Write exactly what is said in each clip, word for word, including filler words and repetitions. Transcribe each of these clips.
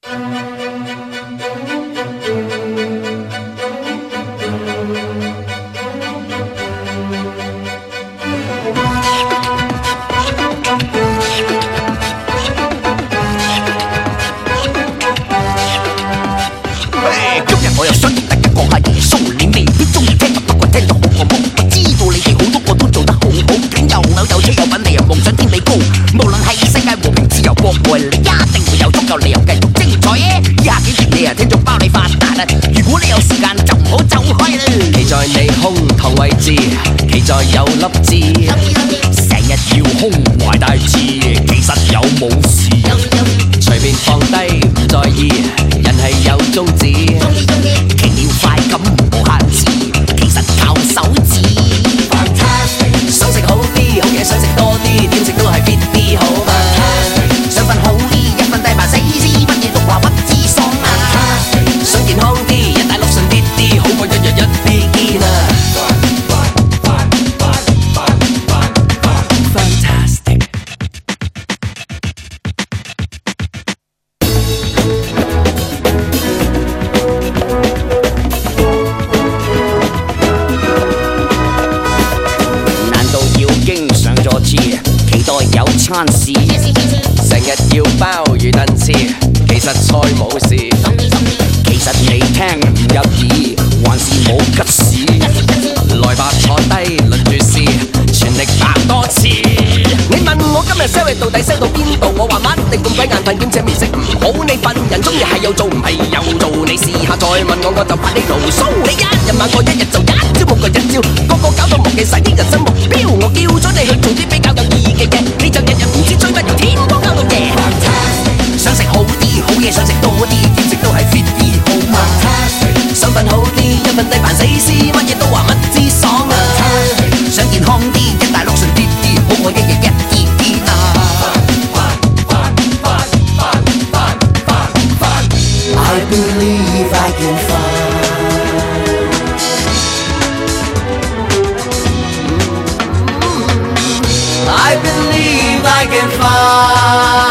今日我又想同大家講下耶穌，你未必中意聽，不過聽咗好過冇。我知道你哋好多個都做得好好，竟有樓有車有品，你又夢想天比高。無論係世界和平自由國外，你一定會有足夠理由繼續精彩耶！以下幾條你啊聽咗包你發達啦！如果你有時間就唔好走開啦。 企在你胸膛位置，企在有粒痣，成日要胸懷大志，其實有冇事？隨便放低唔在意，人係有宗旨， 奇妙快感無限次，其實靠手指。 想食好啲，好嘢想食多啲，點食都係 fit 啲好嘛。 想瞓好啲，一瞓低埋死屍，乜嘢都話不知爽啊。 想健康啲，一大碌順啲啲，好過日日一啲堅啊。Fantastic。 期待有餐事， 成日要鮑魚燉翅，其實菜冇事。 其實你聽唔入耳，還是冇吉事。 來吧坐低輪住試，全力爆多次。你問我今日 sell 到底 sell 到邊度？我話乜你咁鬼眼瞓，兼且面色唔好。你份人中意係有做唔係有做，你試下再問我我就發你牢騷。你一日問我一日就一朝冇個一朝，個個搞到忘記晒啲人生目標。我叫咗你去做啲比較有意義嘅嘢，你就日日唔知追乜，由天光搞到夜。想食好啲好嘢，想食多啲，點食都係 fit 啲好嘛。 想瞓好啲，一瞓低扮死屍，乜嘢都話乜之爽啊。 想健康啲，一大碌順啲啲，好過一日一啲啲啊。 I believe I can fly. I believe I can fly.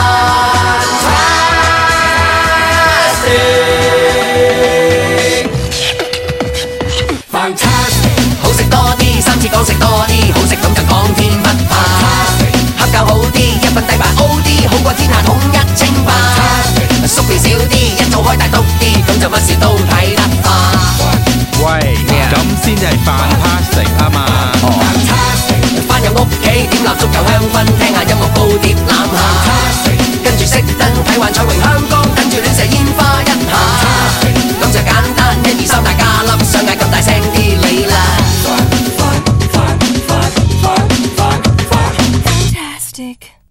Fantastic. 好食多啲，三次講食多啲，好食咁就講天不怕。恰夠好啲，一瞓低埋 O D， 好過天下統一稱霸。縮片少啲，一早開大篤啲，咁就乜事都睇得化。 喂，咁先至係 fantastic 啊嘛。 翻入屋企點蠟燭有香薰，聽下音樂高碟攬下，跟住熄燈睇幻彩榮香江，跟住亂射煙花一下，咁就簡單，一二三大家粒，想嗌咁大聲啲你啦。 Fantastic.